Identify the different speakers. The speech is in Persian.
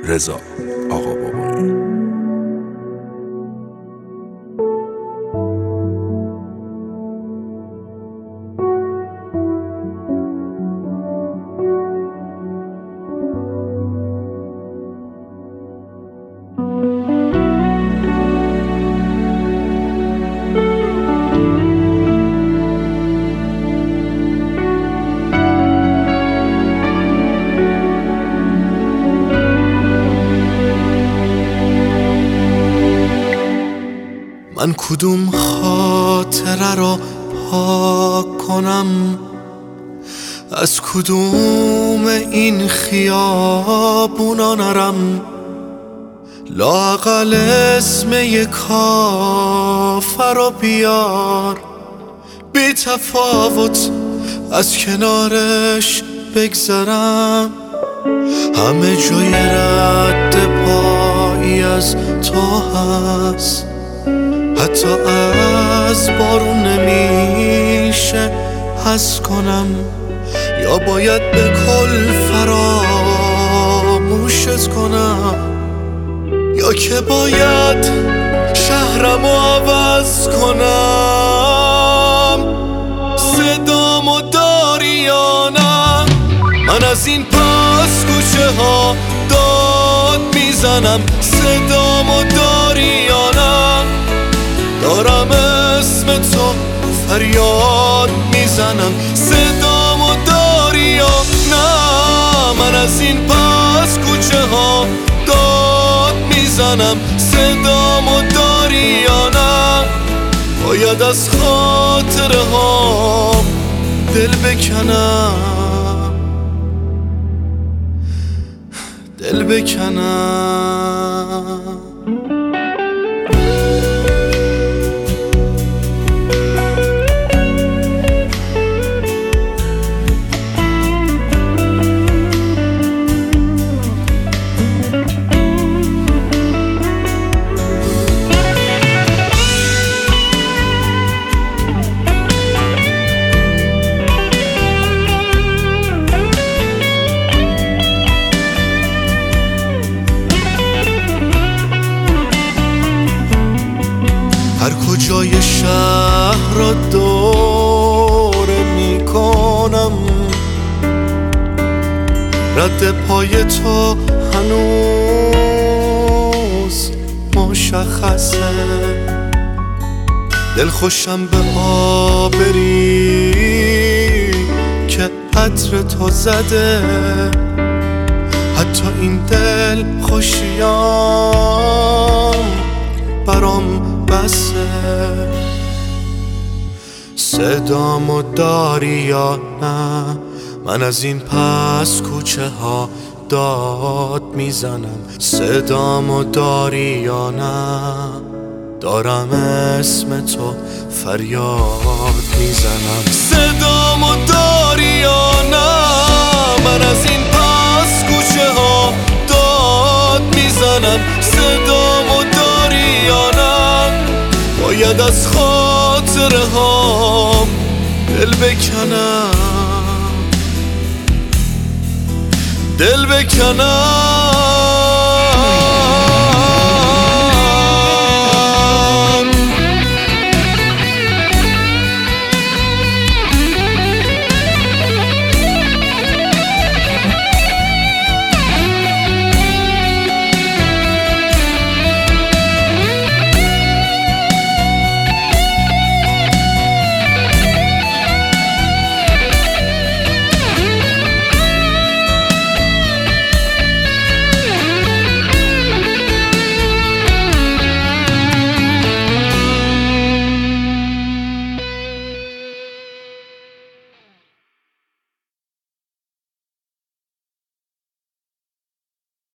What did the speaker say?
Speaker 1: رضا آقابابایی.
Speaker 2: من کدوم خاطره را پاک کنم، از کدوم این خیابونا نرم، لااقل اسم یک کافر رو بیار، بی تفاوت از کنارش بگذرم، همه جای رد پایی از تو هست، حتی از بارون نمیشه حس کنم، یا باید به کل فراموشت کنم، یا که باید شهرمو عوض کنم. صدامو داری یا نه؟ من از این پس کوچه ها داد میزنم. صدامو داری یا نه؟ دارم اسم تو فریاد میزنم. صدامو داری یا نه؟ من از این پس کوچه ها داد میزنم. صدامو داری یا نه؟ باید از خاطره ها دل بکنم، دل بکنم. هر کجای شهر را دوره میکنم، رد پای تو هنوز مشخصه. دل خوشم به آبری که عطر تو زده، حتی این دل خوشیام برام بسه. صدامو داری یا نه؟ من از این پس کوچه ها داد میزنم. صدامو داری یا نه؟ دارم اسم تو فریاد میزنم. صدامو داری یا نه؟ من از این پس کوچه ها داد میزنم. صدامو داری یا نه؟ باید از خاطره ها دل بکنم، دل بکنم.